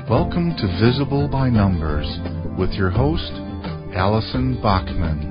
Welcome to Visible by Numbers with your host, Allison Bachman.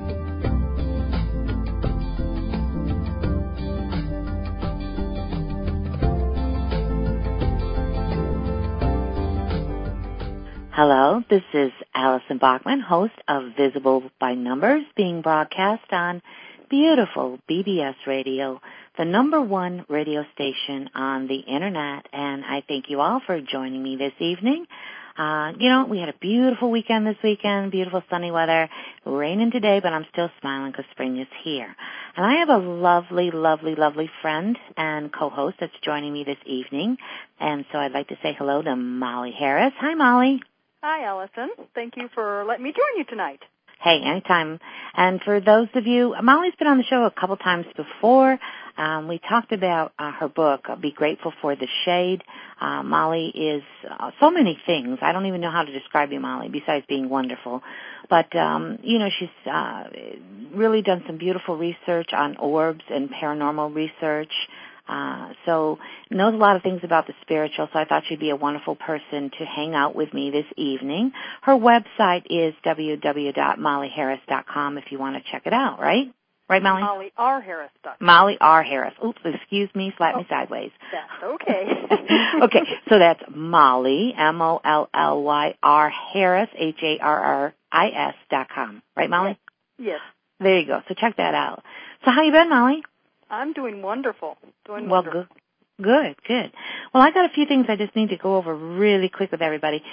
Hello, this is Allison Bachman, host of Visible by Numbers, being broadcast on beautiful BBS Radio, the #1 radio station on the Internet, and I thank you all for joining me this evening. We had a beautiful weekend this weekend, beautiful sunny weather, raining today, but I'm still smiling because spring is here. And I have a lovely, lovely, lovely friend and co-host that's joining me this evening, and so I'd like to say hello to Molly Harris. Hi, Molly. Hi, Allison. Thank you for letting me join you tonight. Hey, anytime. And for those of you, Molly's been on the show a couple times before. We talked about her book, Be Grateful for the Shade. Molly is so many things. I don't even know how to describe you, Molly, besides being wonderful. But, she's really done some beautiful research on orbs and paranormal research. So knows a lot of things about the spiritual, so I thought she'd be a wonderful person to hang out with me this evening. Her website is www.mollyharris.com if you want to check it out, right? Right, Molly? MollyRHarris.com. Molly R. Harris. Oops, excuse me, slap me sideways. That's okay. Okay, so that's Molly, MOLLYR Harris, HARRIS.com. Right, Molly? Yes. There you go. So check that out. So how you been, Molly? I'm doing wonderful. Good. Well, I got a few things I just need to go over really quick with everybody.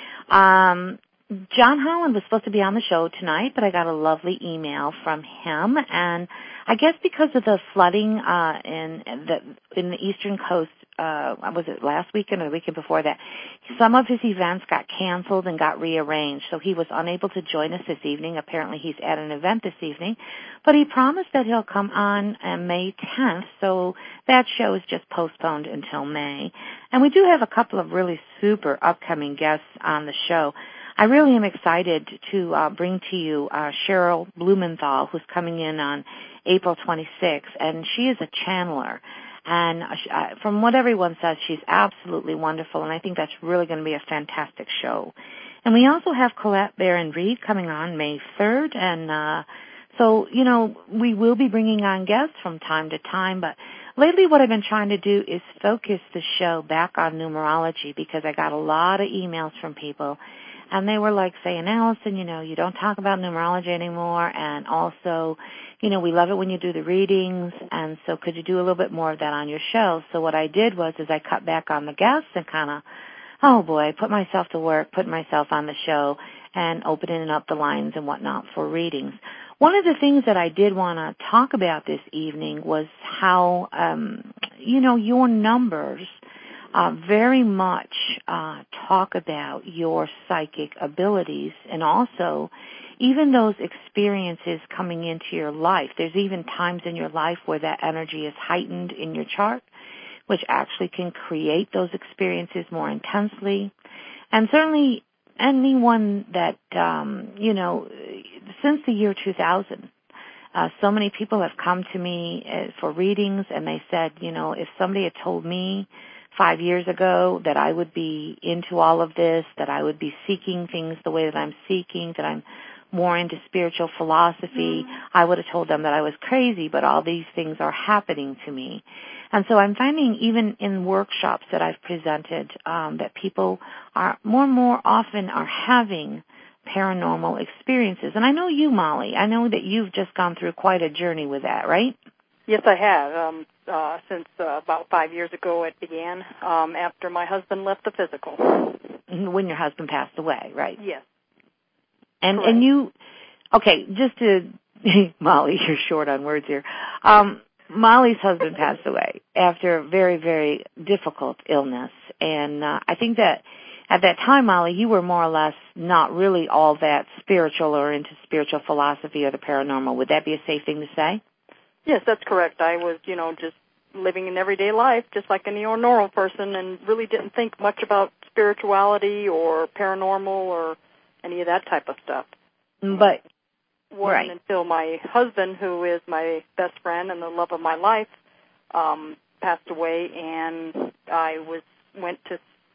John Holland was supposed to be on the show tonight, but I got a lovely email from him, and I guess because of the flooding in the eastern coast, was it last weekend or the weekend before that, some of his events got canceled and got rearranged, so he was unable to join us this evening. Apparently he's at an event this evening, but he promised that he'll come on May 10th, so that show is just postponed until May. And we do have a couple of really super upcoming guests on the show. I really am excited to bring to you Cheryl Blumenthal, who's coming in on April 26th, and she is a channeler. And from what everyone says, she's absolutely wonderful, and I think that's really going to be a fantastic show. And we also have Colette Barron-Reed coming on May 3rd, and so, we will be bringing on guests from time to time, but lately what I've been trying to do is focus the show back on numerology because I got a lot of emails from people. And they were like saying, Allison, you don't talk about numerology anymore, and also, we love it when you do the readings, and so could you do a little bit more of that on your show? So what I did was I cut back on the guests and kind of, put myself to work, put myself on the show, and opening up the lines and whatnot for readings. One of the things that I did want to talk about this evening was how, your numbers very much talk about your psychic abilities, and also even those experiences coming into your life. There's even times in your life where that energy is heightened in your chart, which actually can create those experiences more intensely. And certainly anyone that, since the year 2000, so many people have come to me for readings, and they said, if somebody had told me 5 years ago that I would be into all of this, that I would be seeking things the way that I'm seeking, that I'm more into spiritual philosophy, I would have told them that I was crazy, but all these things are happening to me. And so I'm finding even in workshops that I've presented that people are more and more often are having paranormal experiences. And I know you, Molly, I know that you've just gone through quite a journey with that, right? Yes, I have. Since about 5 years ago it began, after my husband left the physical. When your husband passed away, right? Yes. And you, okay, just to, Molly, you're short on words here. Molly's husband passed away after a very, very difficult illness. And I think that at that time, Molly, you were more or less not really all that spiritual or into spiritual philosophy or the paranormal. Would that be a safe thing to say? Yes, that's correct. I was, just living an everyday life, just like any normal person, and really didn't think much about spirituality or paranormal or any of that type of stuff. But wasn't until my husband, who is my best friend and the love of my life, passed away, and I went to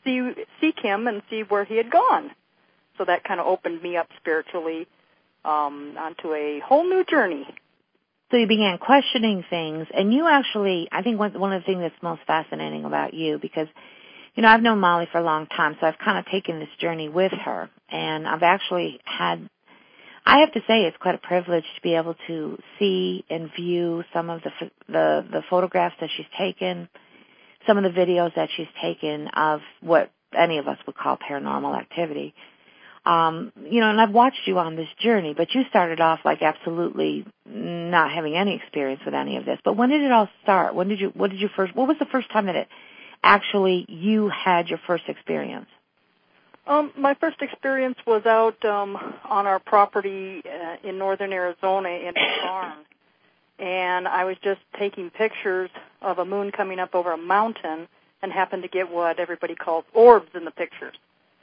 seek him and see where he had gone. So that kind of opened me up spiritually onto a whole new journey. So you began questioning things, and you actually, I think one of the things that's most fascinating about you, because, you know, I've known Molly for a long time, so I've kind of taken this journey with her, and I've actually had, I have to say it's quite a privilege to be able to see and view some of the photographs that she's taken, some of the videos that she's taken of what any of us would call paranormal activity. You know, and I've watched you on this journey, but you started off like absolutely not having any experience with any of this. But when did it all start? What was the first time that it actually you had your first experience? My first experience was out on our property in northern Arizona in a barn, and I was just taking pictures of a moon coming up over a mountain and happened to get what everybody calls orbs in the pictures.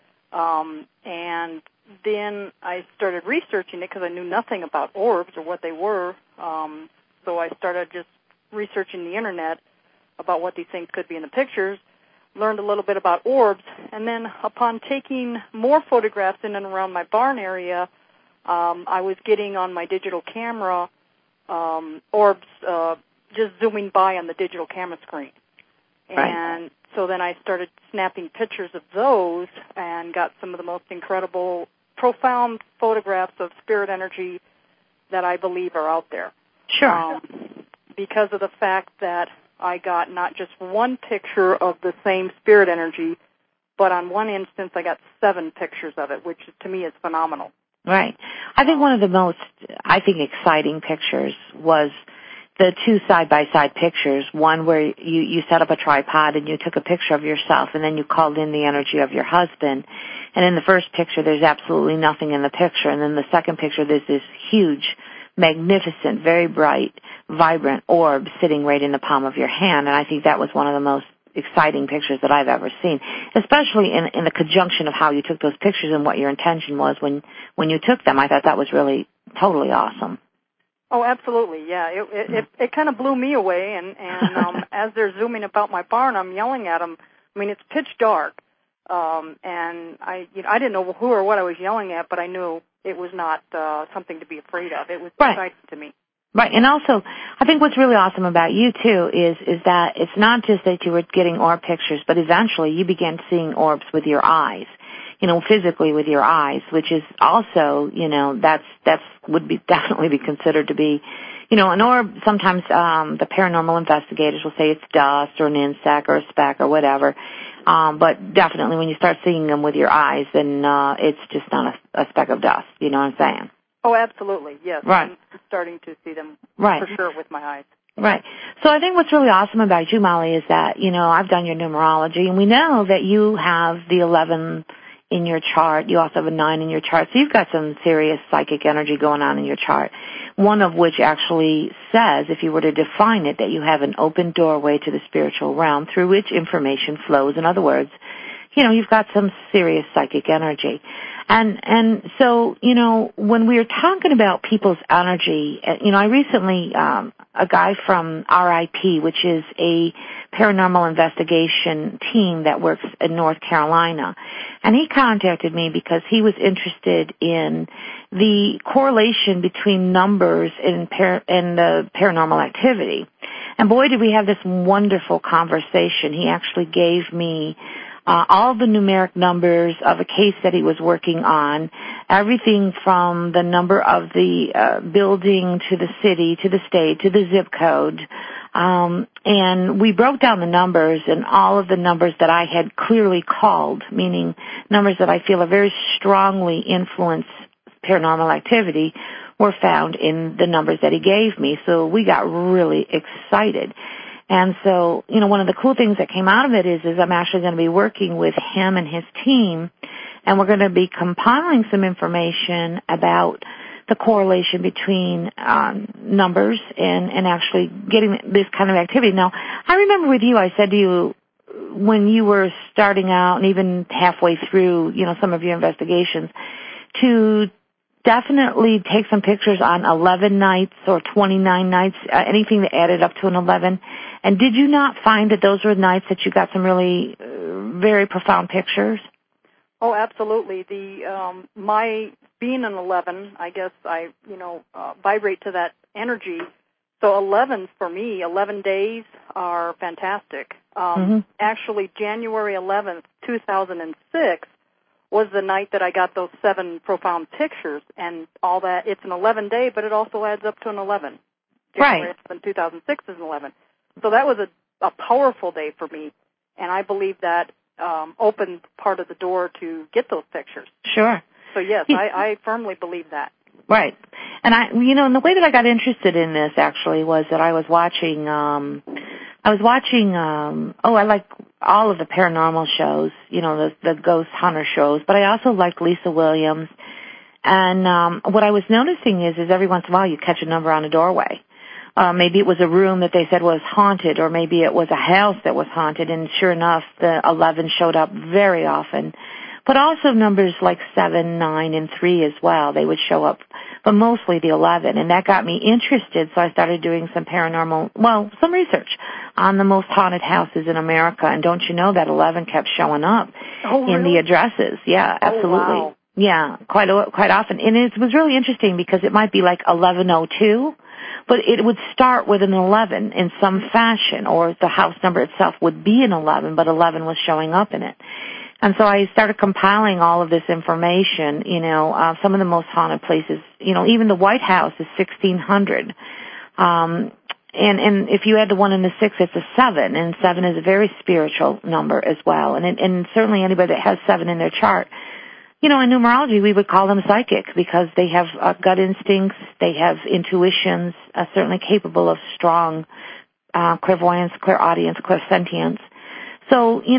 And then I started researching it because I knew nothing about orbs or what they were. So I started just researching the Internet about what these things could be in the pictures, learned a little bit about orbs, and then upon taking more photographs in and around my barn area, I was getting on my digital camera orbs just zooming by on the digital camera screen. And so then I started snapping pictures of those and got some of the most incredible, profound photographs of spirit energy that I believe are out there. Sure. Because of the fact that I got not just one picture of the same spirit energy, but on one instance I got 7 pictures of it, which to me is phenomenal. Right. I think one of the most, exciting pictures was the 2 side-by-side pictures, one where you set up a tripod and you took a picture of yourself and then you called in the energy of your husband. And in the first picture, there's absolutely nothing in the picture. And then the second picture, there's this huge, magnificent, very bright, vibrant orb sitting right in the palm of your hand. And I think that was one of the most exciting pictures that I've ever seen, especially in the conjunction of how you took those pictures and what your intention was when you took them. I thought that was really totally awesome. Oh, absolutely, yeah. It kind of blew me away, and as they're zooming about my barn, I'm yelling at them. I mean, it's pitch dark, and I didn't know who or what I was yelling at, but I knew it was not something to be afraid of. It was exciting to me. Right, and also, I think what's really awesome about you, too, is that it's not just that you were getting orb pictures, but eventually you began seeing orbs with your eyes, physically with your eyes, which is also, would be definitely be considered to be, an orb. Sometimes the paranormal investigators will say it's dust or an insect or a speck or whatever, but definitely when you start seeing them with your eyes, then it's just not a speck of dust, you know what I'm saying? Oh, absolutely, yes. Right. I'm starting to see them for sure with my eyes. Right. So I think what's really awesome about you, Molly, is that, I've done your numerology, and we know that you have the 11 in your chart. You also have a 9 in your chart. So you've got some serious psychic energy going on in your chart, one of which actually says, if you were to define it, that you have an open doorway to the spiritual realm through which information flows. In other words, you've got some serious psychic energy. And so, when we are talking about people's energy, I recently, a guy from RIP, which is a paranormal investigation team that works in North Carolina, and he contacted me because he was interested in the correlation between numbers and the paranormal activity. And boy, did we have this wonderful conversation. He actually gave me all the numeric numbers of a case that he was working on, everything from the number of the building to the city, to the state, to the zip code. And we broke down the numbers, and all of the numbers that I had clearly called, meaning numbers that I feel are very strongly influence paranormal activity, were found in the numbers that he gave me. So we got really excited. And so, one of the cool things that came out of it is I'm actually going to be working with him and his team, and we're going to be compiling some information about the correlation between numbers and actually getting this kind of activity. Now, I remember with you, I said to you when you were starting out and even halfway through, some of your investigations, to definitely take some pictures on 11 nights or 29 nights, anything that added up to an 11. And did you not find that those were nights that you got some really very profound pictures? Oh, absolutely. My being an 11, I guess I, vibrate to that energy. So 11 for me, 11 days are fantastic. Actually, January 11th, 2006 was the night that I got those 7 profound pictures, and all that. It's an 11-day, but it also adds up to an 11. January 11th, 2006 is an 11. So that was a powerful day for me, and I believe that opened part of the door to get those pictures. Sure. So yes, I firmly believe that. Right. And and the way that I got interested in this actually was that I was watching, I like all of the paranormal shows, the ghost hunter shows, but I also liked Lisa Williams. And what I was noticing is every once in a while you catch a number on a doorway. Maybe it was a room that they said was haunted, or maybe it was a house that was haunted, and sure enough, the 11 showed up very often. But also numbers like 7, 9, and 3 as well, they would show up, but mostly the 11, and that got me interested, so I started doing some some research on the most haunted houses in America, and don't you know that 11 kept showing up in the addresses. Yeah, absolutely. Oh, wow. Yeah, quite often. And it was really interesting because it might be like 1102, but it would start with an 11 in some fashion, or the house number itself would be an 11, but 11 was showing up in it. And so I started compiling all of this information, some of the most haunted places, even the White House is 1600. And if you add the 1 and the 6, it's a 7, and 7 is a very spiritual number as well. And certainly anybody that has 7 in their chart, in numerology, we would call them psychic because they have gut instincts, they have intuitions, certainly capable of strong clairvoyance, clairaudience, clairsentience. So, as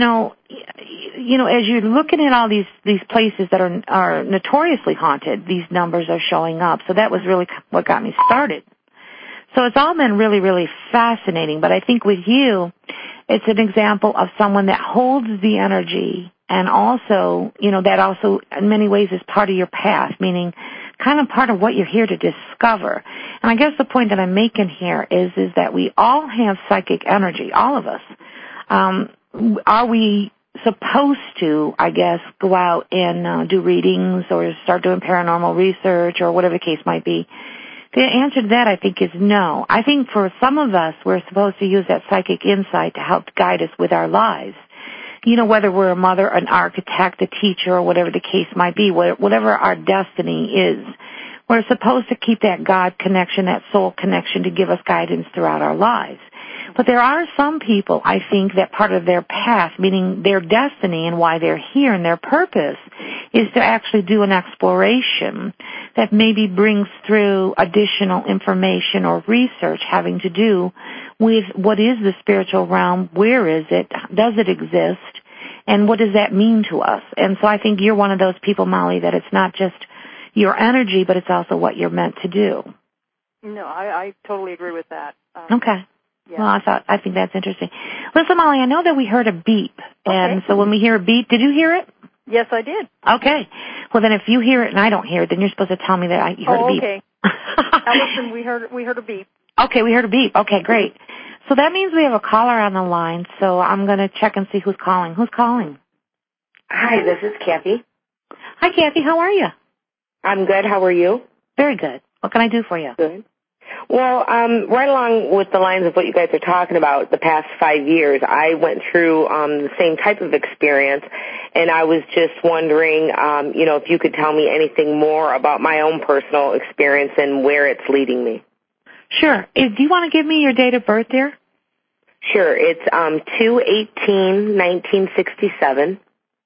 you're looking at all these places that are notoriously haunted, these numbers are showing up. So that was really what got me started. So it's all been really, really fascinating. But I think with you, it's an example of someone that holds the energy, and also, that also in many ways is part of your path, meaning kind of part of what you're here to discover. And I guess the point that I'm making here is that we all have psychic energy, all of us. Are we supposed to, I guess, go out and do readings or start doing paranormal research or whatever the case might be? The answer to that, I think, is no. I think for some of us, we're supposed to use that psychic insight to help guide us with our lives. Whether we're a mother, an architect, a teacher, or whatever the case might be, whatever our destiny is, we're supposed to keep that God connection, that soul connection to give us guidance throughout our lives. But there are some people, I think, that part of their path, meaning their destiny and why they're here and their purpose, is to actually do an exploration that maybe brings through additional information or research having to do with what is the spiritual realm, where is it, does it exist, and what does that mean to us? And so I think you're one of those people, Molly, that it's not just your energy, but it's also what you're meant to do. No, I totally agree with that. Okay. Yeah. Well, I think that's interesting. Listen, Molly, I know that we heard a beep, and so when we hear a beep, did you hear it? Yes, I did. Okay. Well, then if you hear it and I don't hear it, then you're supposed to tell me that you heard a beep. Okay. Allison, we heard a beep. Okay, we heard a beep. Okay, great. So that means we have a caller on the line, so I'm going to check and see who's calling. Who's calling? Hi, this is Kathy. Hi, Kathy. How are you? I'm good. How are you? Very good. What can I do for you? Good. Well, right along with the lines of what you guys are talking about, the past 5 years, I went through the same type of experience, and I was just wondering, if you could tell me anything more about my own personal experience and where it's leading me. Sure. Do you want to give me your date of birth there? Sure. It's 2/18/1967.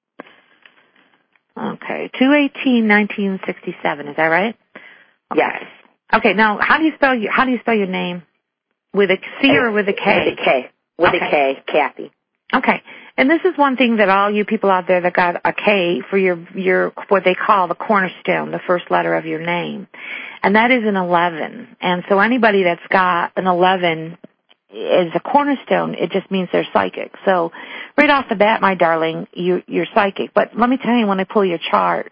Okay, 2/18/1967. Is that right? Okay. Yes. Okay. Now, how do you spell your name? With a C or with a K? With a K. With a K, Kathy. Okay. And this is one thing that all you people out there that got a K for your what they call the cornerstone, the first letter of your name. And that is an 11. And so anybody that's got an 11 is a cornerstone, it just means they're psychic. So right off the bat, my darling, you're psychic. But let me tell you, when I pull your chart,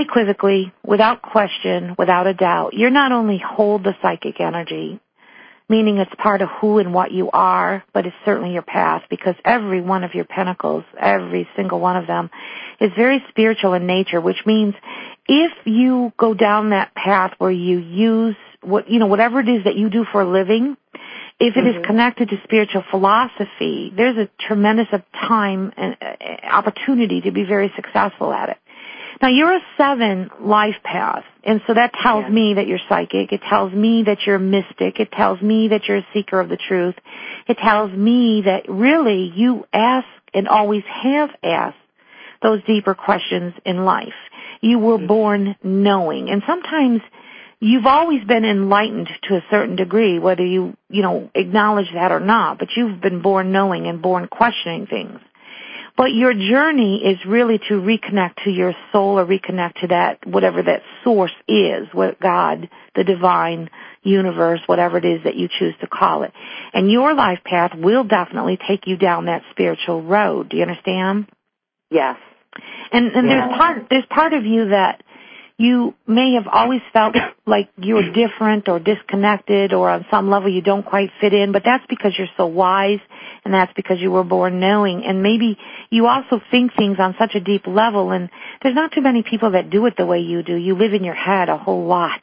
unequivocally, without question, without a doubt, you not only hold the psychic energy, meaning it's part of who and what you are, but it's certainly your path, because every one of your pentacles, every single one of them, is very spiritual in nature, which means if you go down that path where you use whatever it is that you do for a living, if it is connected to spiritual philosophy, there's a tremendous time and opportunity to be very successful at it. Now, you're a 7 life path, and so that tells me that you're psychic. It tells me that you're a mystic. It tells me that you're a seeker of the truth. It tells me that really you ask and always have asked those deeper questions in life. You were born knowing, and sometimes you've always been enlightened to a certain degree, whether you acknowledge that or not, but you've been born knowing and born questioning things. But your journey is really to reconnect to your soul or reconnect to that, whatever that source is, what God, the divine universe, whatever it is that you choose to call it. And your life path will definitely take you down that spiritual road. Do you understand? Yes. And there's part of you that you may have always felt like you're different or disconnected, or on some level you don't quite fit in, but that's because you're so wise, and that's because you were born knowing. And maybe you also think things on such a deep level, and there's not too many people that do it the way you do. You live in your head a whole lot.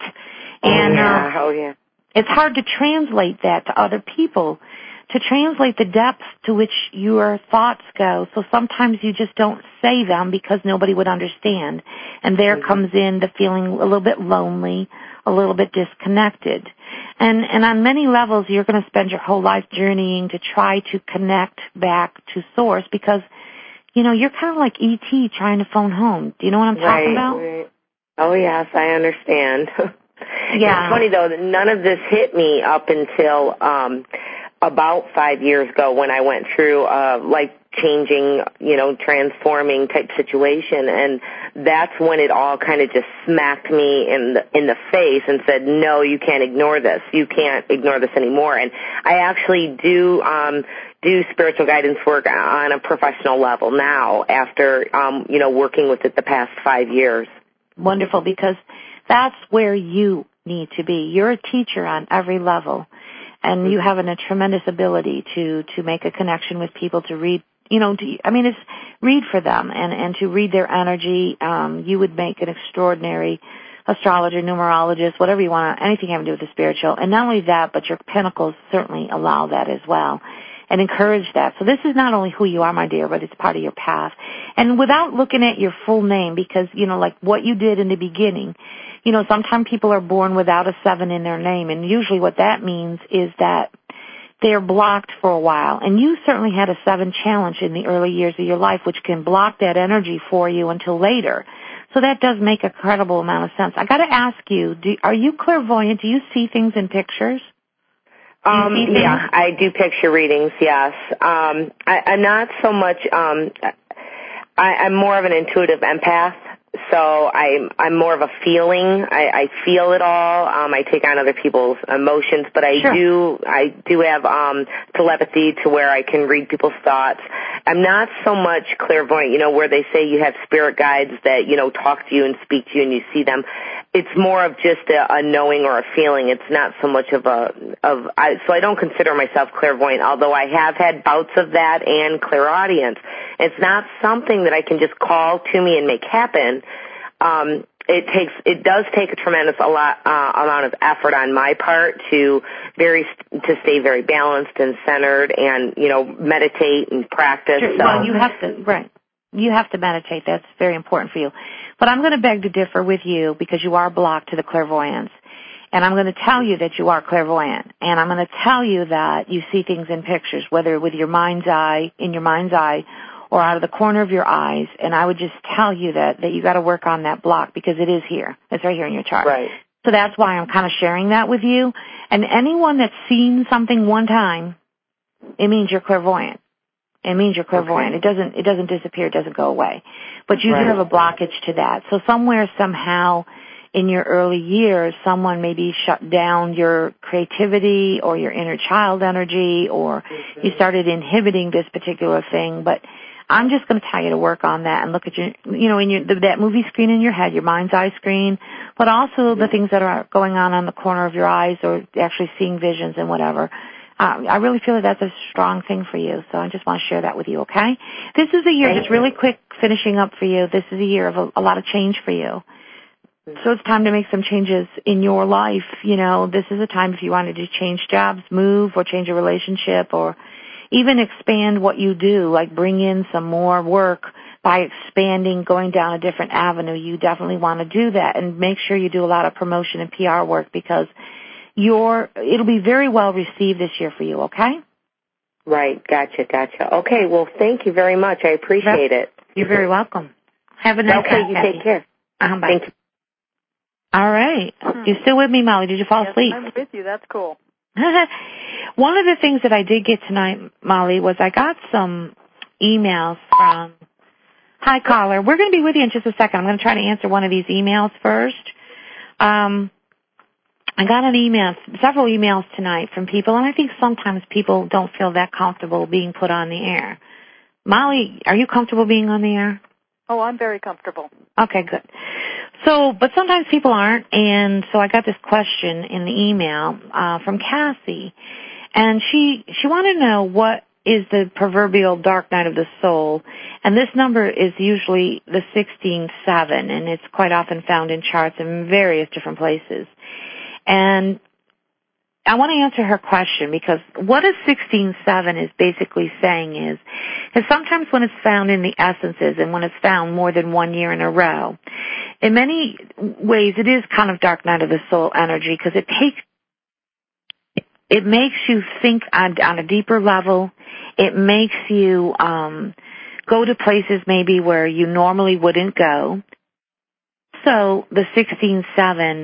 And it's hard to translate that to other people, to translate the depth to which your thoughts go. So sometimes you just don't say them because nobody would understand. And there comes in the feeling a little bit lonely, a little bit disconnected. And on many levels, you're going to spend your whole life journeying to try to connect back to source, because, you're kind of like E.T. trying to phone home. Do you know what I'm talking about? Right. Oh, yes, I understand. Yeah. It's funny, though, that none of this hit me up until about 5 years ago, when I went through life-changing, transforming type situation, and that's when it all kind of just smacked me in the face and said, no, you can't ignore this. You can't ignore this anymore. And I actually do spiritual guidance work on a professional level now after, working with it the past 5 years. Wonderful, because that's where you need to be. You're a teacher on every level. And you have a tremendous ability to make a connection with people, to read, it's read for them and to read their energy. You would make an extraordinary astrologer, numerologist, whatever you want, anything having to do with the spiritual. And not only that, but your pentacles certainly allow that as well and encourage that. So this is not only who you are, my dear, but it's part of your path. And without looking at your full name, because, like what you did in the beginning, sometimes people are born without a 7 in their name, and usually what that means is that they're blocked for a while. And you certainly had a 7 challenge in the early years of your life, which can block that energy for you until later. So that does make a credible amount of sense. I got to ask you, are you clairvoyant? Do you see things in pictures? Yeah, I do picture readings, yes. I'm not so much, I'm more of an intuitive empath. So I'm more of a feeling. I feel it all. I take on other people's emotions, but I do have telepathy to where I can read people's thoughts. I'm not so much clairvoyant, where they say you have spirit guides that, talk to you and speak to you and you see them. It's more of just a knowing or a feeling. It's not so much so I don't consider myself clairvoyant, although I have had bouts of that and clairaudience. It's not something that I can just call to me and make happen. It does take a tremendous amount of effort on my part to stay very balanced and centered and, meditate and practice. Sure. So. Well, you have to, right. You have to meditate. That's very important for you. But I'm going to beg to differ with you because you are blocked to the clairvoyance. And I'm going to tell you that you are clairvoyant. And I'm going to tell you that you see things in pictures, whether with your mind's eye, in your mind's eye, or out of the corner of your eyes. And I would just tell you that you got to work on that block because it is here. It's right here in your chart. Right. So that's why I'm kind of sharing that with you. And anyone that's seen something one time, it means you're clairvoyant. It means you're clairvoyant. Okay. It doesn't disappear, it doesn't go away. But you do have a blockage to that. So somewhere, somehow, in your early years, someone maybe shut down your creativity or your inner child energy, or you started inhibiting this particular thing. But I'm just going to tell you to work on that and look at your, that movie screen in your head, your mind's eye screen, but also the things that are going on the corner of your eyes or actually seeing visions and whatever. I really feel that that's a strong thing for you, so I just want to share that with you, okay? This is a year, just really quick finishing up for you, this is a year of a lot of change for you. So it's time to make some changes in your life. You know, this is a time if you wanted to change jobs, move, or change a relationship, or even expand what you do, like bring in some more work by expanding, going down a different avenue. You definitely want to do that, and make sure you do a lot of promotion and PR work because it'll be very well received this year for you, okay? Right, gotcha. Okay, well, thank you very much. I appreciate it. You're very welcome. Have a nice day. Okay, you take care. Bye. Thank you. All right. You still with me, Molly? Did you fall asleep? I'm with you. That's cool. One of the things that I did get tonight, Molly, was I got some emails from... Hi, caller. We're going to be with you in just a second. I'm going to try to answer one of these emails first. I got several emails tonight from people, and I think sometimes people don't feel that comfortable being put on the air. Molly, are you comfortable being on the air? Oh, I'm very comfortable. Okay, good. So, but sometimes people aren't, and so I got this question in the email from Cassie, and she wanted to know what is the proverbial dark night of the soul, and this number is usually the 16-7, and it's quite often found in charts in various different places. And I want to answer her question because what a 16-7 is basically saying is sometimes when it's found in the essences and when it's found more than 1 year in a row, in many ways it is kind of dark night of the soul energy because it makes you think on a deeper level. It makes you go to places maybe where you normally wouldn't go. So the 16-7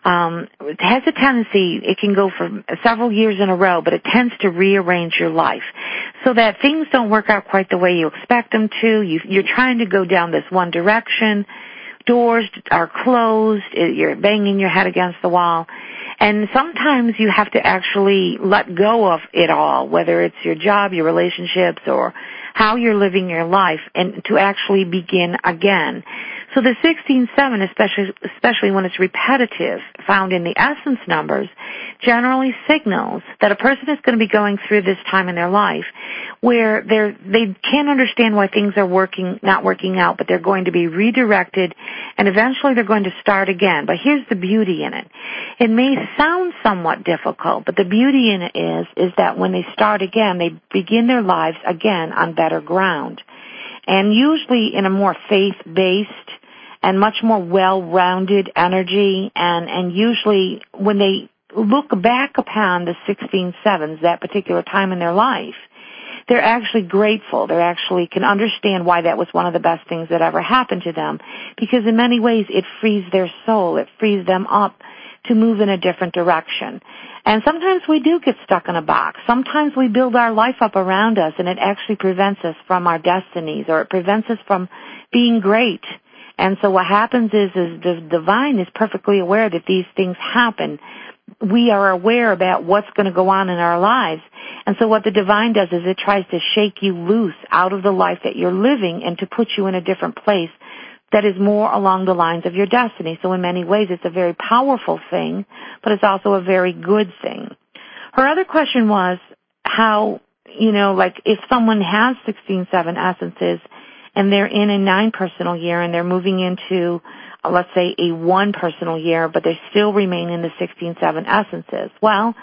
has a tendency, it can go for several years in a row, but it tends to rearrange your life so that things don't work out quite the way you expect them to. You're trying to go down this one direction. Doors are closed. You're banging your head against the wall. And sometimes you have to actually let go of it all, whether it's your job, your relationships, or how you're living your life, and to actually begin again. So the 16-7, especially when it's repetitive, found in the essence numbers, generally signals that a person is going to be going through this time in their life where they can't understand why things are not working out, but they're going to be redirected, and eventually they're going to start again. But here's the beauty in it. It may sound somewhat difficult, but the beauty in it is that when they start again, they begin their lives again on better ground, and usually in a more faith-based and much more well-rounded energy, and usually when they look back upon the 16-7s, that particular time in their life, they're actually grateful. They actually can understand why that was one of the best things that ever happened to them, because in many ways it frees their soul. It frees them up to move in a different direction. And sometimes we do get stuck in a box. Sometimes we build our life up around us, and it actually prevents us from our destinies, or it prevents us from being great. And so what happens is the divine is perfectly aware that these things happen. We are aware about what's going to go on in our lives. And so what the divine does is it tries to shake you loose out of the life that you're living and to put you in a different place that is more along the lines of your destiny. So in many ways it's a very powerful thing, but it's also a very good thing. Her other question was how, like if someone has 16-7 essences and they're in a 9 personal year and they're moving into, let's say, a 1 personal year, but they still remain in the 16-7 essences. Well,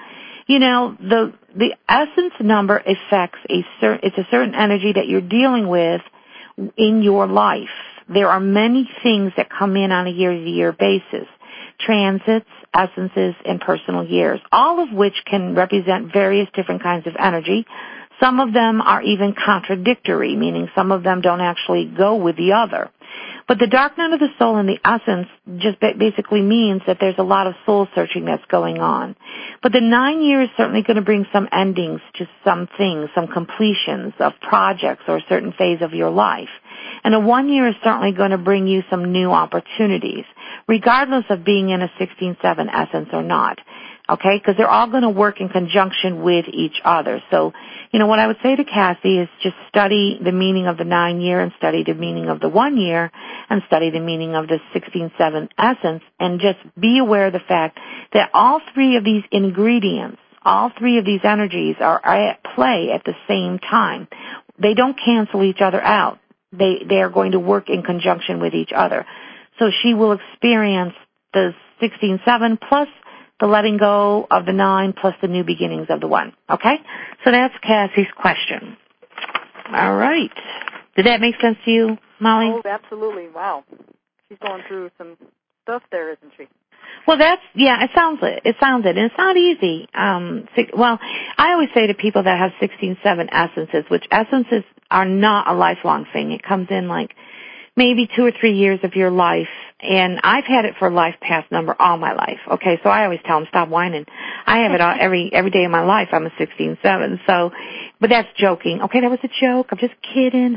the essence number affects it's a certain energy that you're dealing with in your life. There are many things that come in on a year-to-year basis. Transits, essences, and personal years, all of which can represent various different kinds of energy. Some of them are even contradictory, meaning some of them don't actually go with the other. But the dark night of the soul and the essence just basically means that there's a lot of soul searching that's going on. But the 9 years is certainly going to bring some endings to some things, some completions of projects or a certain phase of your life. And a 1 year is certainly going to bring you some new opportunities, regardless of being in a 16-7 essence or not. okay, because they're all going to work in conjunction with each other. So, what I would say to Cassie is just study the meaning of the 9-year and study the meaning of the 1 year and study the meaning of the 16-7 essence, and just be aware of the fact that all three of these ingredients, all three of these energies are at play at the same time. They don't cancel each other out. They are going to work in conjunction with each other. So she will experience the 16-7 plus the letting go of the 9 plus the new beginnings of the 1. Okay? So that's Cassie's question. All right. Did that make sense to you, Molly? Oh, absolutely. Wow. She's going through some stuff there, isn't she? Well, it sounds it. And it's not easy. Well, I always say to people that have 16-7 essences, which essences are not a lifelong thing. It comes in like maybe 2 or 3 years of your life, and I've had it for life past number all my life. Okay, so I always tell them, stop whining. I have it all, every day of my life. I'm a 16-7. So, but that's joking. Okay, that was a joke. I'm just kidding.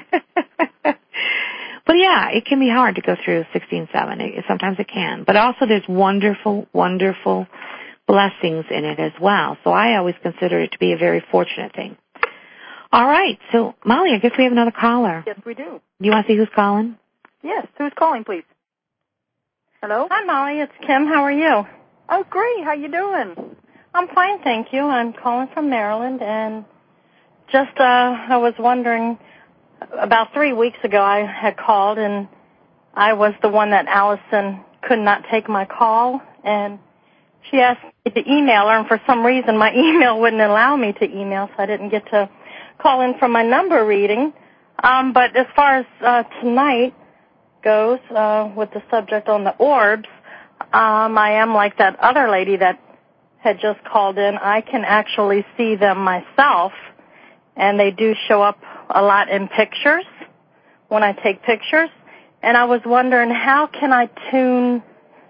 But yeah, it can be hard to go through 16-7. Sometimes it can. But also there's wonderful, wonderful blessings in it as well. So I always consider it to be a very fortunate thing. All right. So, Molly, I guess we have another caller. Yes, we do. Do you want to see who's calling? Yes. Who's calling, please? Hello? Hi, Molly. It's Kim. How are you? Oh, great. How you doing? I'm fine, thank you. I'm calling from Maryland, and just I was wondering, about 3 weeks ago I had called, and I was the one that Allison could not take my call, and she asked me to email her, and for some reason my email wouldn't allow me to email, so I didn't get to call in for my number reading. But as far as tonight goes, with the subject on the orbs, I am like that other lady that had just called in. I can actually see them myself, and they do show up a lot in pictures when I take pictures. And I was wondering, how can I tune,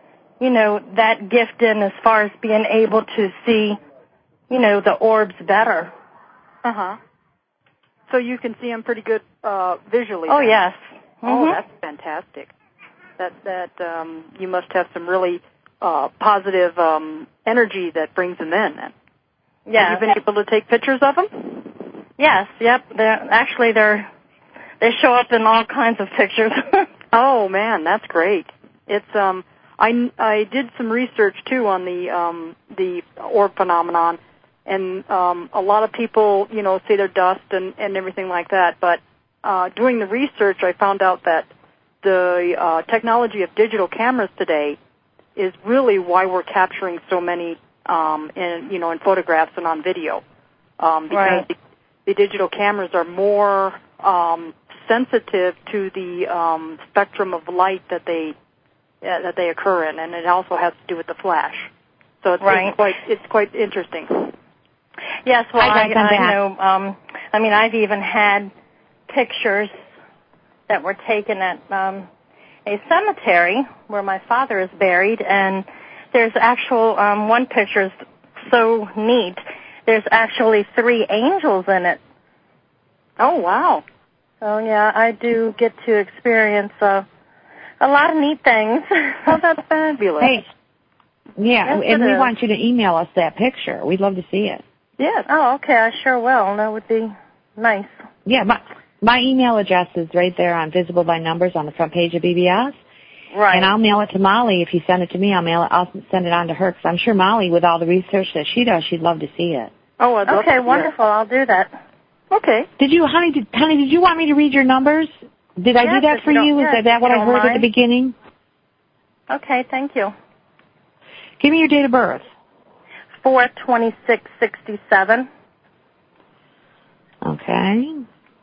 that gift in as far as being able to see, the orbs better? Uh-huh. So you can see them pretty good visually. Oh, then. yes. Mm-hmm. Oh, that's fantastic. That you must have some really positive energy that brings them in. Then. Yeah. Have you been able to take pictures of them? Yes. Yep. They show up in all kinds of pictures. Oh man, that's great. It's I did some research too on the orb phenomenon, and a lot of people say they're dust and everything like that. But doing the research, I found out that the technology of digital cameras today is really why we're capturing so many in photographs and on video, because right. the digital cameras are more sensitive to the spectrum of light that they occur in, and it also has to do with the flash. So it's quite interesting. Yes, well, I know. I've even had pictures that were taken at a cemetery where my father is buried, and there's actual one picture is so neat. There's actually 3 angels in it. Oh, wow. So, yeah, I do get to experience a lot of neat things. Oh, that's fabulous. Hey, yeah, yes, and we want you to email us that picture. We'd love to see it. Yes. Oh, okay, I sure will. That would be nice. Yeah, my email address is right there on Visible by Numbers on the front page of BBS. Right. And I'll mail it to Molly. If you send it to me, I'll send it on to her, because I'm sure Molly, with all the research that she does, she'd love to see it. Oh, I'd love to. Okay, wonderful. I'll do that. Okay. Did you, honey, did you want me to read your numbers? Did I do that for you? Is that what I heard at the beginning? Okay, thank you. Give me your date of birth. 4/26/67. Okay.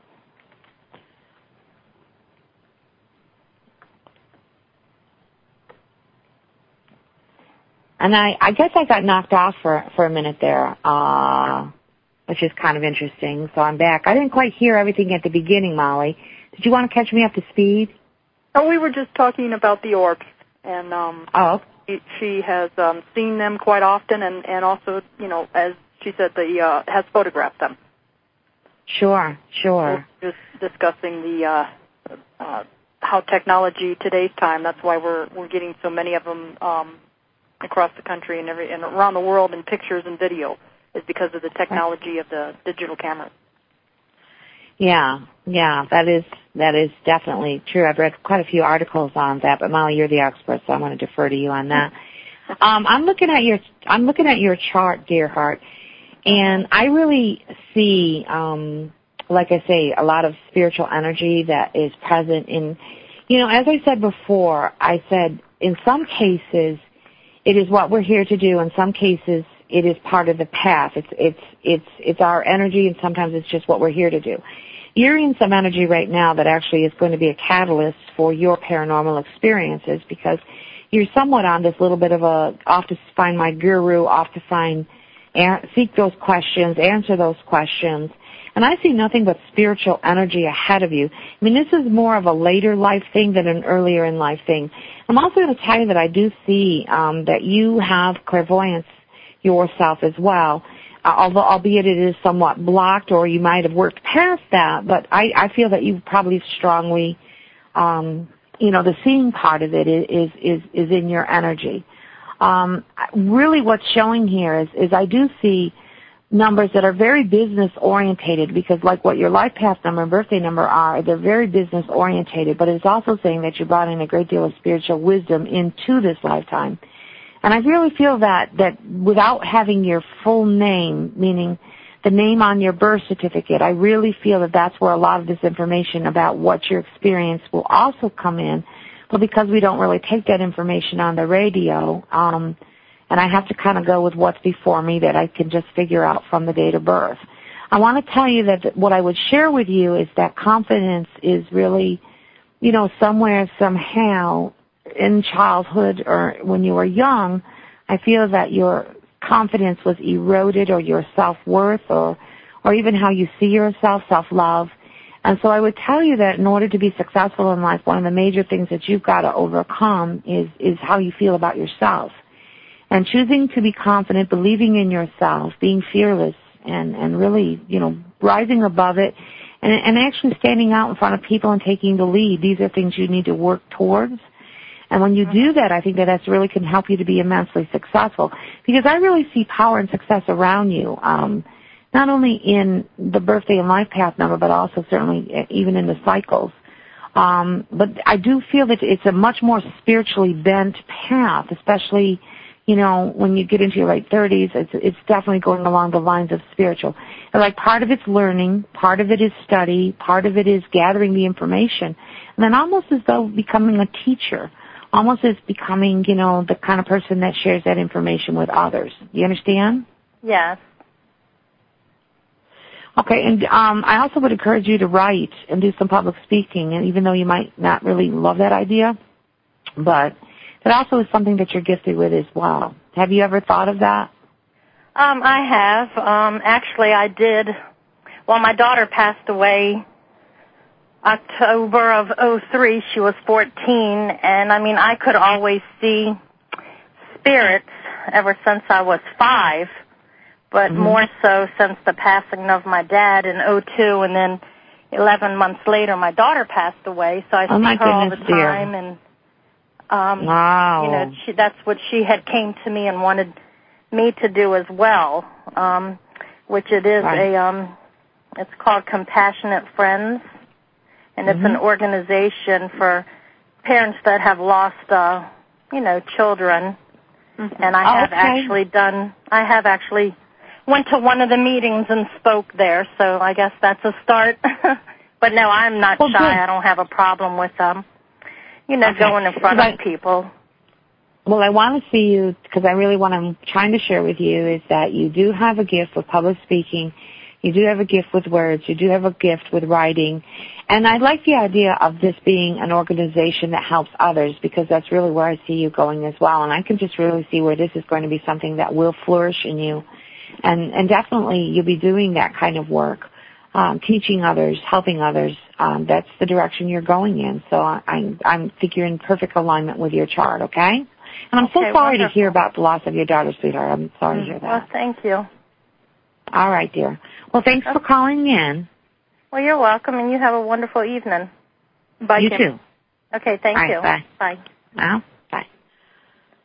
And I guess I got knocked off for a minute there, which is kind of interesting. So I'm back. I didn't quite hear everything at the beginning, Molly. Did you want to catch me up to speed? Oh, we were just talking about the orbs, and she has seen them quite often, and also, as she said, has photographed them. Sure. We're just discussing the how technology today's time. That's why we're getting so many of them across the country and around the world in pictures and video is because of the technology of the digital cameras. Yeah, that is definitely true. I've read quite a few articles on that, but Molly, you're the expert, so I'm going to defer to you on that. I'm looking at your chart, dear heart, and I really see, like I say, a lot of spiritual energy that is present in, as I said before, I said in some cases it is what we're here to do. In some cases it is part of the path. It's our energy, and sometimes it's just what we're here to do. You're in some energy right now that actually is going to be a catalyst for your paranormal experiences, because you're somewhat on this little bit of off to find my guru, off to seek those questions, answer those questions. And I see nothing but spiritual energy ahead of you. I mean, this is more of a later life thing than an earlier in life thing. I'm also going to tell you that I do see that you have clairvoyance yourself as well, albeit it is somewhat blocked, or you might have worked past that, but I feel that you probably strongly, the seeing part of it is in your energy. Really what's showing here is I do see numbers that are very business orientated, because like what your life path number and birthday number are, they're very business orientated, but it's also saying that you brought in a great deal of spiritual wisdom into this lifetime. And I really feel that without having your full name, meaning the name on your birth certificate, I really feel that that's where a lot of this information about what your experience will also come in. But because we don't really take that information on the radio, and I have to kind of go with what's before me that I can just figure out from the date of birth. I want to tell you that what I would share with you is that confidence is really, somewhere, somehow, in childhood or when you were young, I feel that your confidence was eroded, or your self-worth, or even how you see yourself, self-love. And so I would tell you that in order to be successful in life, one of the major things that you've got to overcome is how you feel about yourself. And choosing to be confident, believing in yourself, being fearless, and really, rising above it, and actually standing out in front of people and taking the lead. These are things you need to work towards. And when you do that, I think that really can help you to be immensely successful. Because I really see power and success around you, not only in the birthday and life path number, but also certainly even in the cycles. But I do feel that it's a much more spiritually bent path, especially, when you get into your late 30s. It's definitely going along the lines of spiritual. And like part of it's learning, part of it is study, part of it is gathering the information, and then almost as though becoming a teacher. Almost as becoming, the kind of person that shares that information with others. Do you understand? Yes. Okay, and I also would encourage you to write and do some public speaking, and even though you might not really love that idea, but that also is something that you're gifted with as well. Have you ever thought of that? I have. Actually, I did. Well, my daughter passed away October of 2003, she was 14, and I could always see spirits ever since I was 5, but more so since the passing of my dad in 2002, and then 11 months later my daughter passed away, so I see her all the time, dear. And wow. That's what she had came to me and wanted me to do as well, which it is it's called Compassionate Friends. And it's an organization for parents that have lost, children. And I have actually went to one of the meetings and spoke there, so I guess that's a start. But no, I'm not shy. Good. I don't have a problem with going in front of people. Well, I want to see you, because what I'm trying to share with you is that you do have a gift with public speaking. You do have a gift with words. You do have a gift with writing. And I like the idea of this being an organization that helps others, because that's really where I see you going as well. And I can just really see where this is going to be something that will flourish in you. And definitely you'll be doing that kind of work, teaching others, helping others. That's the direction you're going in. So I think you're in perfect alignment with your chart, okay? And I'm so sorry to hear about the loss of your daughter, sweetheart. I'm sorry to hear that. Well, thank you. All right, dear. Well, thanks for calling in. Well, you're welcome, and you have a wonderful evening. Bye, you too. Okay, thank you. Bye. Bye. Well, bye.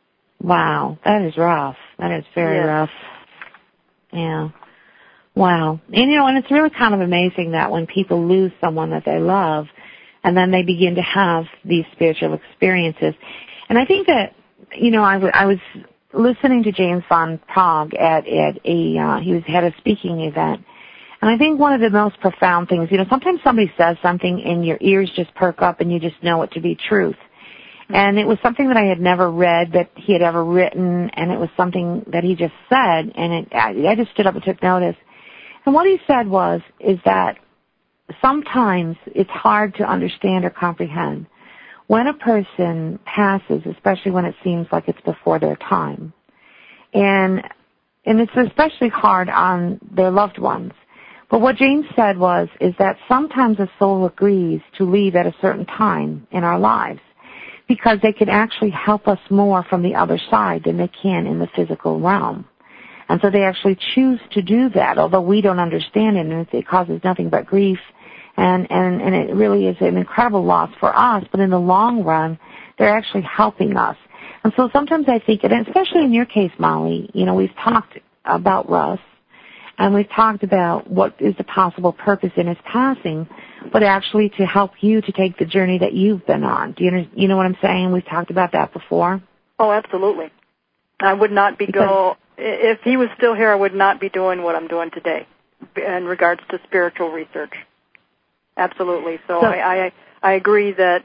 Wow, that is rough. That is very rough. Yeah. Wow. And, and it's really kind of amazing that when people lose someone that they love, and then they begin to have these spiritual experiences. And I think that, I was listening to James Van Praagh at he had a speaking event. And I think one of the most profound things, sometimes somebody says something and your ears just perk up and you just know it to be truth. And it was something that I had never read that he had ever written, and it was something that he just said, and I just stood up and took notice. And what he said is that sometimes it's hard to understand or comprehend when a person passes, especially when it seems like it's before their time. And it's especially hard on their loved ones. But what James said is that sometimes a soul agrees to leave at a certain time in our lives because they can actually help us more from the other side than they can in the physical realm. And so they actually choose to do that, although we don't understand it, and it causes nothing but grief, and it really is an incredible loss for us, but in the long run, they're actually helping us. And so sometimes I think, and especially in your case, Molly, we've talked about Russ, and we've talked about what is the possible purpose in his passing, but actually to help you to take the journey that you've been on. Do you know what I'm saying? We've talked about that before. Oh, absolutely. I would not be if he was still here, I would not be doing what I'm doing today in regards to spiritual research. Absolutely. So I agree that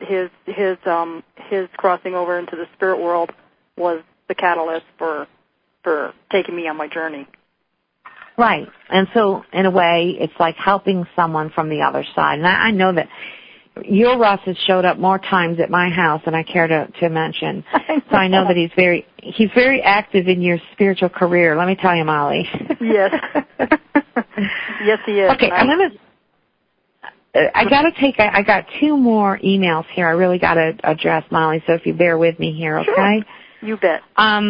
his crossing over into the spirit world was the catalyst for taking me on my journey. Right. And so, in a way, it's like helping someone from the other side. And I know that your Russ has showed up more times at my house than I care to mention. So I know that he's very active in your spiritual career. Let me tell you, Molly. Yes. Yes, he is. Okay, I got two more emails here I really got to address, Molly, so if you bear with me here, okay? Sure. You bet.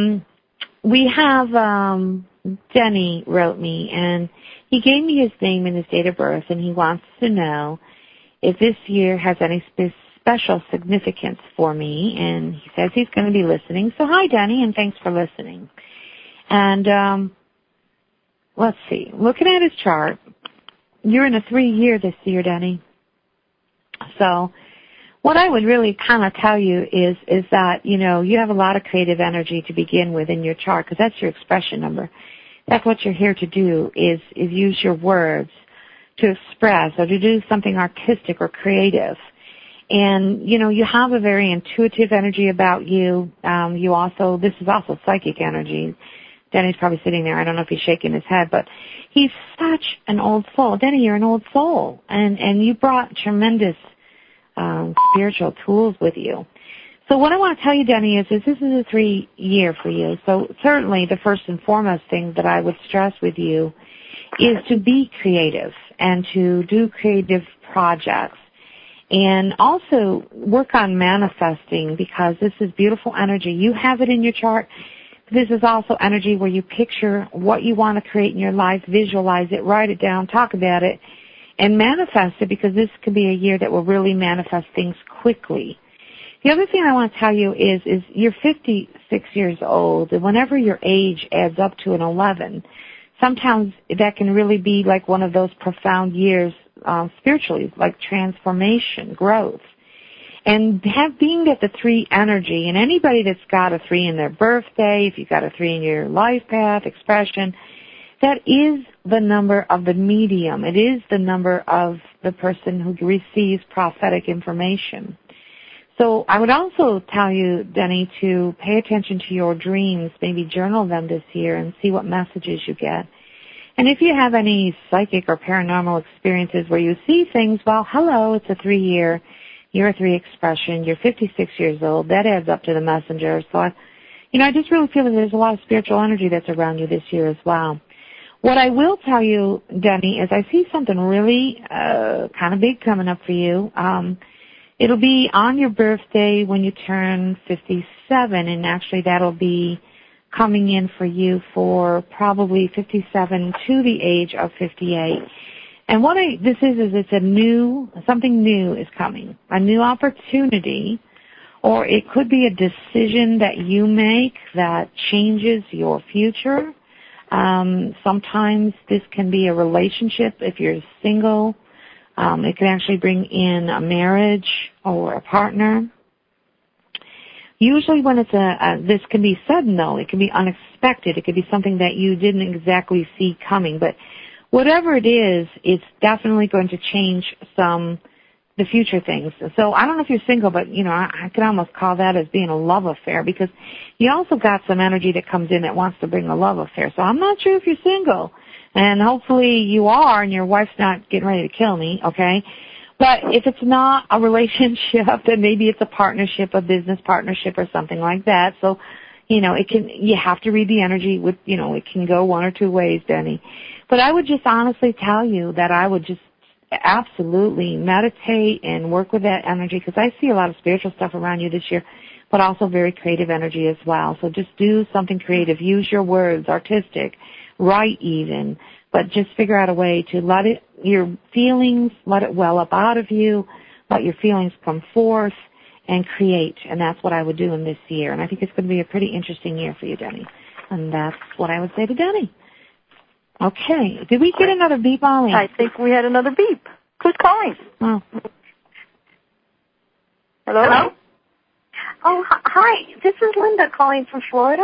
We have, Denny wrote me, and he gave me his name and his date of birth, and he wants to know if this year has any special significance for me, and he says he's going to be listening. So hi, Denny, and thanks for listening. And let's see. Looking at his chart, you're in a 3-year this year, Denny. So what I would really kind of tell you is that, you have a lot of creative energy to begin with in your chart because that's your expression number. That's what you're here to do is use your words to express or to do something artistic or creative. And, you have a very intuitive energy about you. This is also psychic energy. Denny's probably sitting there. I don't know if he's shaking his head, but he's such an old soul. Denny, you're an old soul. And you brought tremendous spiritual tools with you. So what I want to tell you, Denny, is this is a 3-year for you. So certainly the first and foremost thing that I would stress with you is to be creative and to do creative projects. And also work on manifesting because this is beautiful energy. You have it in your chart. This is also energy where you picture what you want to create in your life, visualize it, write it down, talk about it, and manifest it because this could be a year that will really manifest things quickly. The other thing I want to tell you is you're 56 years old, and whenever your age adds up to an 11, sometimes that can really be like one of those profound years spiritually, like transformation, growth. And being at the 3 energy, and anybody that's got a 3 in their birthday, if you've got a 3 in your life path, expression, that is the number of the medium. It is the number of the person who receives prophetic information. So I would also tell you, Denny, to pay attention to your dreams, maybe journal them this year and see what messages you get. And if you have any psychic or paranormal experiences where you see things, well, hello, it's a 3-year, you're a 3 expression, you're 56 years old, that adds up to the messenger. So I just really feel that there's a lot of spiritual energy that's around you this year as well. What I will tell you, Denny, is I see something really kind of big coming up for you. It'll be on your birthday when you turn 57, and actually that'll be coming in for you for probably 57 to the age of 58. And what it's something new is coming, a new opportunity or it could be a decision that you make that changes your future. Sometimes this can be a relationship if you're single. It can actually bring in a marriage or a partner. Usually when it's this can be sudden though, it can be unexpected, it could be something that you didn't exactly see coming, but whatever it is, it's definitely going to change the future things. So I don't know if you're single, but I could almost call that as being a love affair, because you also got some energy that comes in that wants to bring a love affair. So I'm not sure if you're single, and hopefully you are and your wife's not getting ready to kill me, okay? But if it's not a relationship, then maybe it's a partnership, a business partnership or something like that. So, you have to read the energy with, it can go one or two ways, Denny. But I would just honestly tell you that I would just absolutely meditate and work with that energy, because I see a lot of spiritual stuff around you this year, but also very creative energy as well. So just do something creative. Use your words, artistic, write even. But just figure out a way to let your feelings, let it well up out of you, let your feelings come forth and create. And that's what I would do in this year. And I think it's going to be a pretty interesting year for you, Denny. And that's what I would say to Denny. Okay. Did we get another beep, Ollie? I think we had another beep. Who's calling? Oh. Hello? Oh, hi. This is Linda calling from Florida.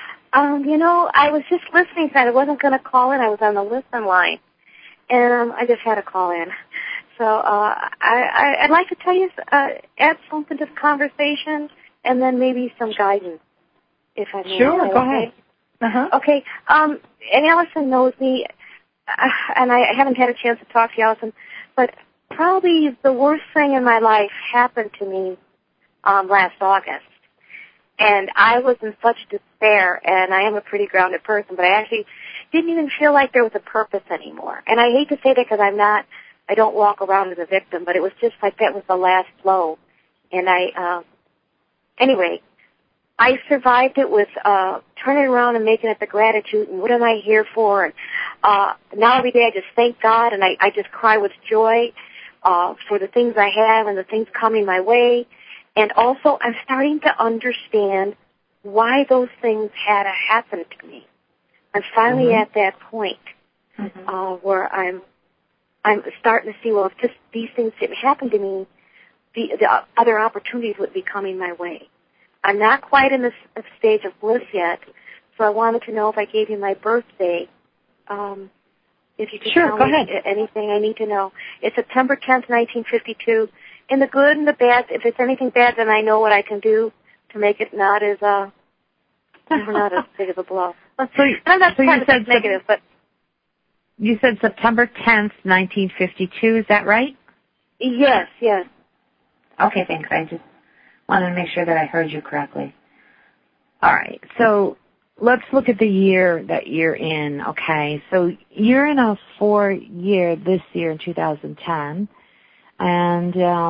I was just listening, so I wasn't going to call in. I was on the listen line, and I just had to call in. So I'd like to tell you, add something to the conversation, and then maybe some guidance, if I may. Sure, go ahead. Uh-huh. Okay. And Allison knows me, and I haven't had a chance to talk to you, Allison, but probably the worst thing in my life happened to me last August. And I was in such despair, and I am a pretty grounded person, but I actually didn't even feel like there was a purpose anymore. And I hate to say that because I don't walk around as a victim, but it was just like that was the last blow. And anyway, I survived it with turning around and making it the gratitude and what am I here for. And now every day I just thank God, and I just cry with joy for the things I have and the things coming my way. And also, I'm starting to understand why those things had to happen to me. I'm finally at that point where I'm starting to see, well, if just these things didn't happen to me, the other opportunities would be coming my way. I'm not quite in this stage of bliss yet, so I wanted to know if I gave you my birthday, if you could tell me anything I need to know. It's September 10th, 1952. In the good and the bad, if it's anything bad, then I know what I can do to make it not as big of a blow. I'm not trying to say negative, but you said September 10th, 1952. Is that right? Yes. Okay, thanks. I just wanted to make sure that I heard you correctly. All right. So let's look at the year that you're in. Okay. So you're in a 4-year this year in 2010. And,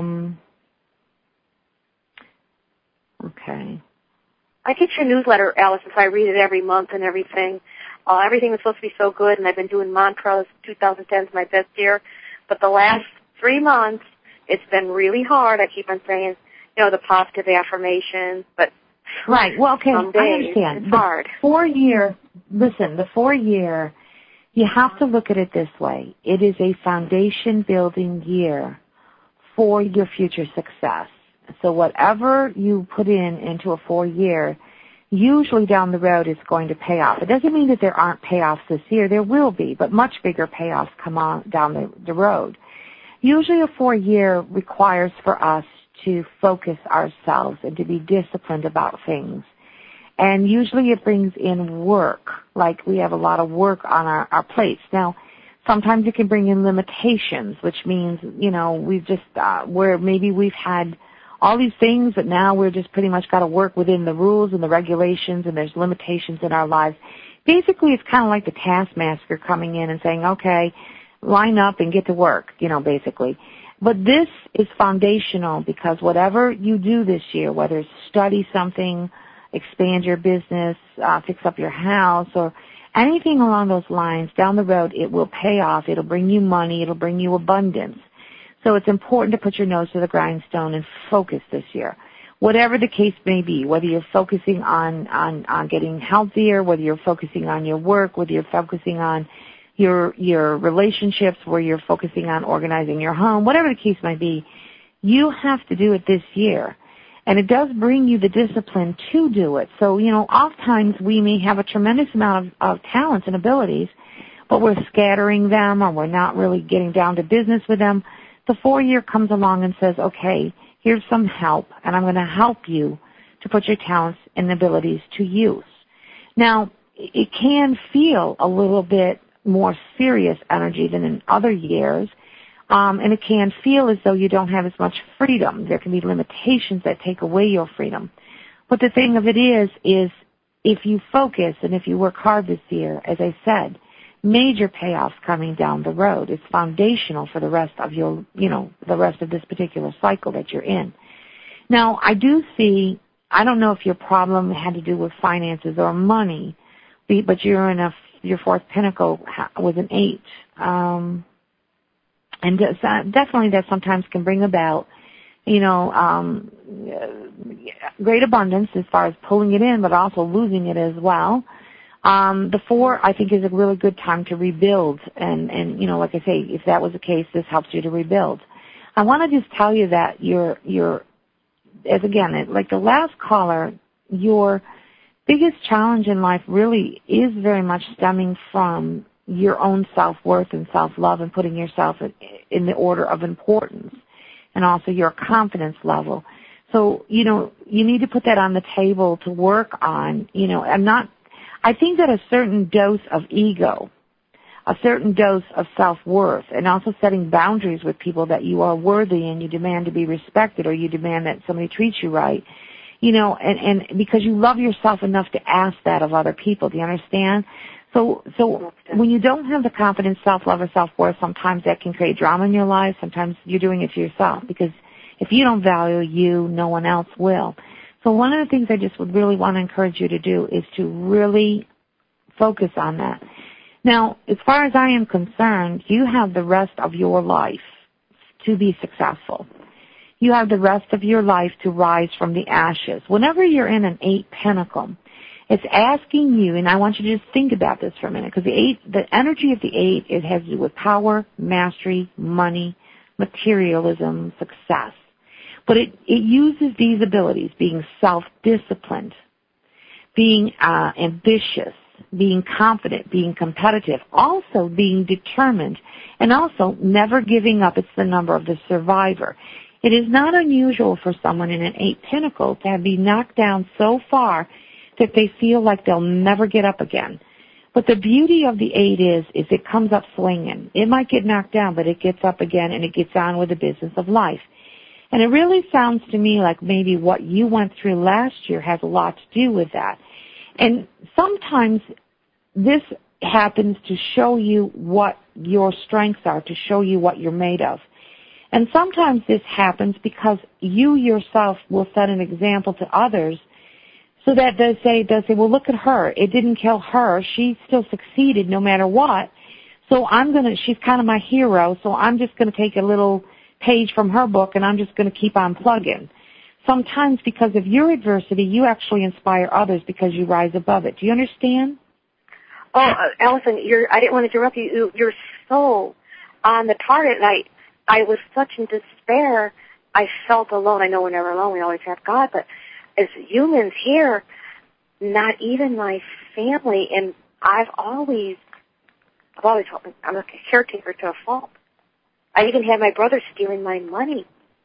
okay. I get your newsletter, Allison, so I read it every month and everything. Everything was supposed to be so good, and I've been doing mantras. 2010 is my best year. But the last 3 months, it's been really hard. I keep on saying, the positive affirmations, but right. Well, okay, I understand. It's hard. The 4-year, you have to look at it this way. It is a foundation-building year for your future success. So whatever you put into a 4-year, usually down the road it's going to pay off. It doesn't mean that there aren't payoffs this year. There will be, but much bigger payoffs come on down the road. Usually a 4-year requires for us to focus ourselves and to be disciplined about things. And usually it brings in work, like we have a lot of work on our plates. Now, sometimes it can bring in limitations, which means, we've just, where maybe we've had all these things, but now we're just pretty much got to work within the rules and the regulations, and there's limitations in our lives. Basically, it's kind of like the taskmaster coming in and saying, okay, line up and get to work, basically. But this is foundational because whatever you do this year, whether it's study something, expand your business, fix up your house, or anything along those lines, down the road, it will pay off. It'll bring you money. It'll bring you abundance. So it's important to put your nose to the grindstone and focus this year. whatever the case may be, whether you're focusing on getting healthier, whether you're focusing on your work, whether you're focusing on your relationships, where you're focusing on organizing your home, whatever the case might be, you have to do it this year. And it does bring you the discipline to do it. So, oftentimes we may have a tremendous amount of talents and abilities, but we're scattering them or we're not really getting down to business with them. The 4-year comes along and says, okay, here's some help, and I'm going to help you to put your talents and abilities to use. Now, it can feel a little bit more serious energy than in other years, and it can feel as though you don't have as much freedom. There can be limitations that take away your freedom. But the thing of it is if you focus and if you work hard this year, as I said, major payoffs coming down the road. It's foundational for the rest of the rest of this particular cycle that you're in. Now, I do see, I don't know if your problem had to do with finances or money, but you're in your fourth pinnacle was an 8. And definitely that sometimes can bring about, great abundance as far as pulling it in, but also losing it as well. The 4, I think, is a really good time to rebuild. And like I say, if that was the case, this helps you to rebuild. I want to just tell you that like the last caller, your biggest challenge in life really is very much stemming from your own self-worth and self-love and putting yourself in the order of importance, and also your confidence level. So, you need to put that on the table to work on. I think that a certain dose of ego, a certain dose of self-worth, and also setting boundaries with people that you are worthy and you demand to be respected, or you demand that somebody treats you right, and because you love yourself enough to ask that of other people. Do you understand? So when you don't have the confidence, self-love, or self-worth, sometimes that can create drama in your life. Sometimes you're doing it to yourself, because if you don't value you, no one else will. So one of the things I just would really want to encourage you to do is to really focus on that. Now, as far as I am concerned, you have the rest of your life to be successful. You have the rest of your life to rise from the ashes. Whenever you're in an 8 pinnacle, it's asking you, and I want you to just think about this for a minute, because the energy of the 8, it has to do with power, mastery, money, materialism, success. But it uses these abilities, being self-disciplined, being ambitious, being confident, being competitive, also being determined, and also never giving up. It's the number of the survivor. It is not unusual for someone in an 8 pinnacle to be knocked down so far that they feel like they'll never get up again. But the beauty of the 8 is it comes up swinging. It might get knocked down, but it gets up again, and it gets on with the business of life. And it really sounds to me like maybe what you went through last year has a lot to do with that. And sometimes this happens to show you what your strengths are, to show you what you're made of. And sometimes this happens because you yourself will set an example to others, so that they'll say, well, look at her. It didn't kill her. She still succeeded no matter what. So she's kind of my hero, so I'm just going to take a little page from her book, and I'm just going to keep on plugging. Sometimes because of your adversity, you actually inspire others because you rise above it. Do you understand? Oh, Allison, I didn't want to interrupt you. You're so on the target, and I was such in despair. I felt alone. I know we're never alone. We always have God, but as humans here, not even my family, and I've always felt I'm a caretaker to a fault. I even had my brother stealing my money.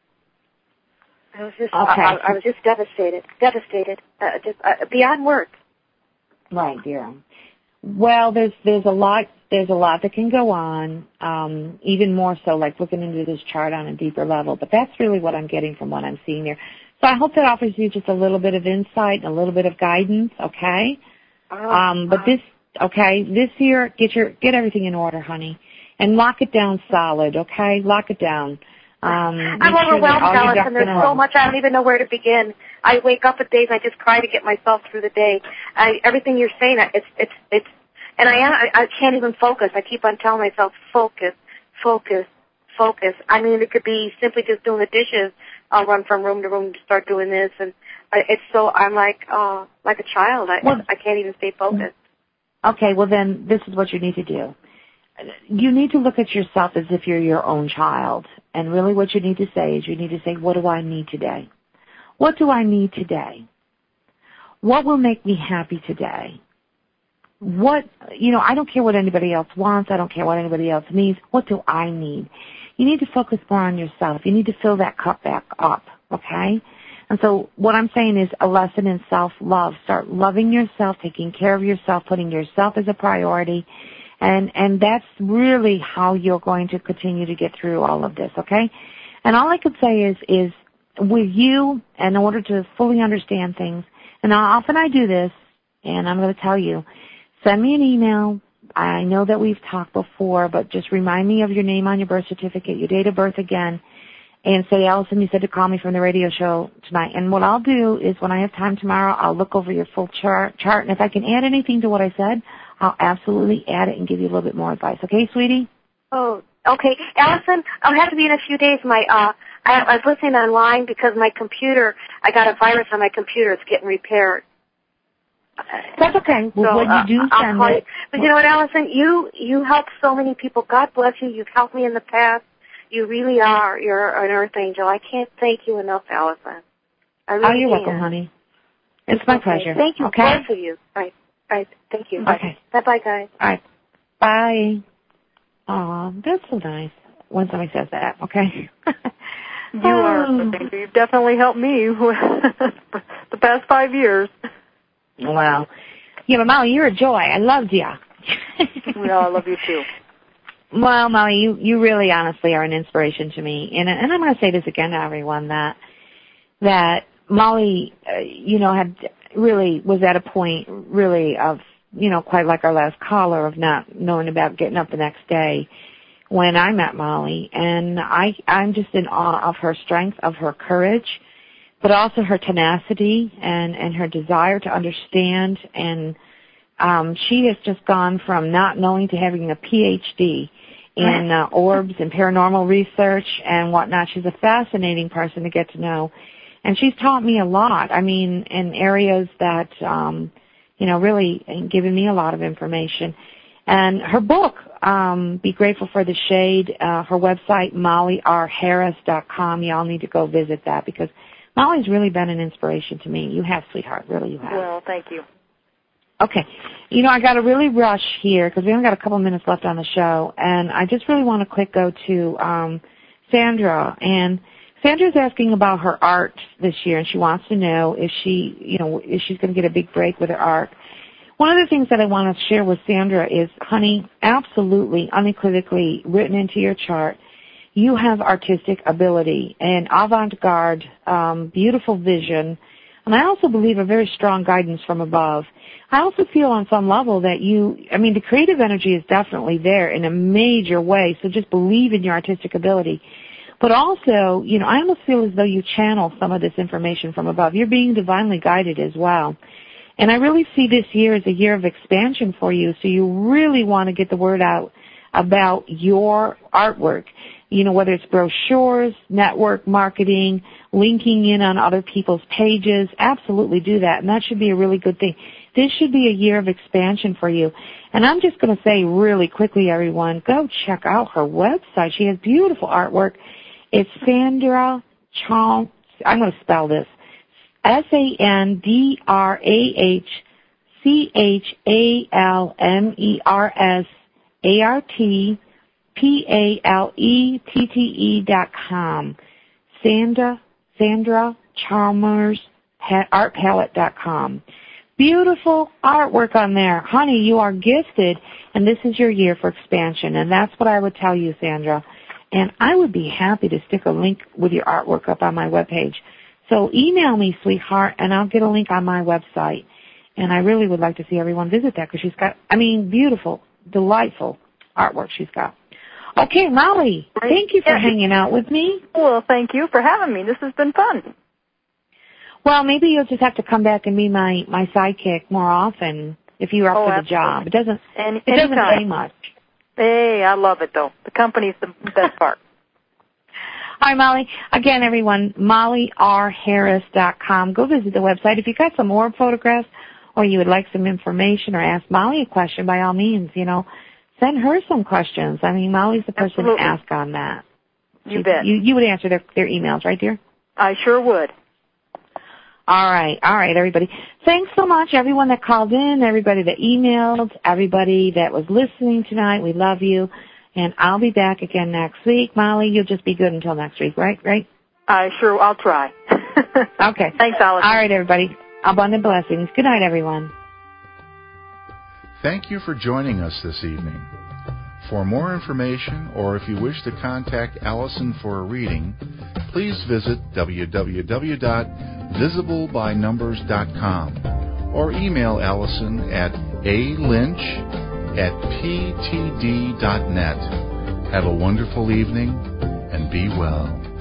I was just devastated, just beyond words. Right, dear. Well, there's a lot that can go on, even more so, like looking into this chart on a deeper level. But that's really what I'm getting from what I'm seeing there. So I hope that offers you just a little bit of insight and a little bit of guidance, okay? But this year, get everything in order, honey, and lock it down solid, okay? Lock it down. I'm overwhelmed, Allison. There's so much I don't even know where to begin. I wake up at days and I just cry to get myself through the day. Everything you're saying, and I can't even focus. I keep on telling myself, focus. I mean, it could be simply just doing the dishes, I'll run from room to room to start doing this, and I'm like a child. I can't even stay focused. Okay, well then this is what you need to do. You need to look at yourself as if you're your own child. And really what you need to say is you need to say, what do I need today? What do I need today? What will make me happy today? I don't care what anybody else wants. I don't care what anybody else needs. What do I need? You need to focus more on yourself. You need to fill that cup back up, okay? And so what I'm saying is a lesson in self-love. Start loving yourself, taking care of yourself, putting yourself as a priority. And that's really how you're going to continue to get through all of this, okay? And all I could say is with you, in order to fully understand things, and often I do this, and I'm going to tell you, send me an email. I know that we've talked before, but just remind me of your name on your birth certificate, your date of birth again, and say, Allison, you said to call me from the radio show tonight. And what I'll do is when I have time tomorrow, I'll look over your full chart, and if I can add anything to what I said, I'll absolutely add it and give you a little bit more advice. Okay, sweetie? Oh, okay. Allison, I'll have to be in a few days. I was listening online because I got a virus on my computer. It's getting repaired. That's okay. Well, when you do send it. But you know what, Allison? You help so many people. God bless you. You've helped me in the past. You really are. You're an earth angel. I can't thank you enough, Allison. I really you're welcome, honey. It's my pleasure. Thank you. Okay? Both of you. All right. Thank you. Okay. Bye-bye, guys. All right. Bye. Oh, that's so nice when somebody says that, okay? You are. You've definitely helped me the past 5 years. Well, yeah, but Molly, you're a joy. I loved you. Well, I love you too. Well, Molly, you really honestly are an inspiration to me. And I'm going to say this again to everyone that Molly, had really was at a point really of, quite like our last caller, of not knowing about getting up the next day when I met Molly. And I'm just in awe of her strength, of her courage, but also her tenacity and her desire to understand. And she has just gone from not knowing to having a PhD in orbs and paranormal research and whatnot. She's a fascinating person to get to know. And she's taught me a lot, in areas that, really given me a lot of information. And her book, Be Grateful for the Shade, her website, mollyrharris.com, y'all need to go visit that because Molly's really been an inspiration to me. You have, sweetheart, really you have. Well, thank you. Okay. I got to really rush here because we only got a couple minutes left on the show. And I just really want to quick go to Sandra. And Sandra's asking about her art this year, and she wants to know if she's going to get a big break with her art. One of the things that I want to share with Sandra is, honey, absolutely, unequivocally written into your chart, you have artistic ability and avant-garde, beautiful vision, and I also believe a very strong guidance from above. I also feel on some level that the creative energy is definitely there in a major way, so just believe in your artistic ability. But also, I almost feel as though you channel some of this information from above. You're being divinely guided as well. And I really see this year as a year of expansion for you, so you really want to get the word out about your artwork. Whether it's brochures, network marketing, linking in on other people's pages, absolutely do that. And that should be a really good thing. This should be a year of expansion for you. And I'm just going to say really quickly, everyone, go check out her website. She has beautiful artwork. It's Sandra Chalmers. I'm going to spell this. SandraChalmersArtPalette.com. Sandra Chalmers ArtPalette.com. Beautiful artwork on there. Honey, you are gifted, and this is your year for expansion, and that's what I would tell you, Sandra. And I would be happy to stick a link with your artwork up on my webpage. So email me, sweetheart, and I'll get a link on my website. And I really would like to see everyone visit that because she's got, beautiful, delightful artwork she's got. Okay, Molly, thank you for hanging out with me. Well, thank you for having me. This has been fun. Well, maybe you'll just have to come back and be my sidekick more often if you're up for the job. It doesn't pay much. Hey, I love it, though. The company's the best part. right, Molly. Again, everyone, mollyrharris.com. Go visit the website. If you got some orb photographs or you would like some information or ask Molly a question, by all means, send her some questions. I mean, Molly's the person to ask on that. You bet. You would answer their emails, right, dear? I sure would. All right, everybody. Thanks so much, everyone that called in, everybody that emailed, everybody that was listening tonight. We love you. And I'll be back again next week. Molly, you'll just be good until next week, right? I'll try. Okay. Thanks, Allison. All right, everybody. Abundant blessings. Good night, everyone. Thank you for joining us this evening. For more information, or if you wish to contact Allison for a reading, please visit www.visiblebynumbers.com or email Allison at alynch@ptd.net. Have a wonderful evening and be well.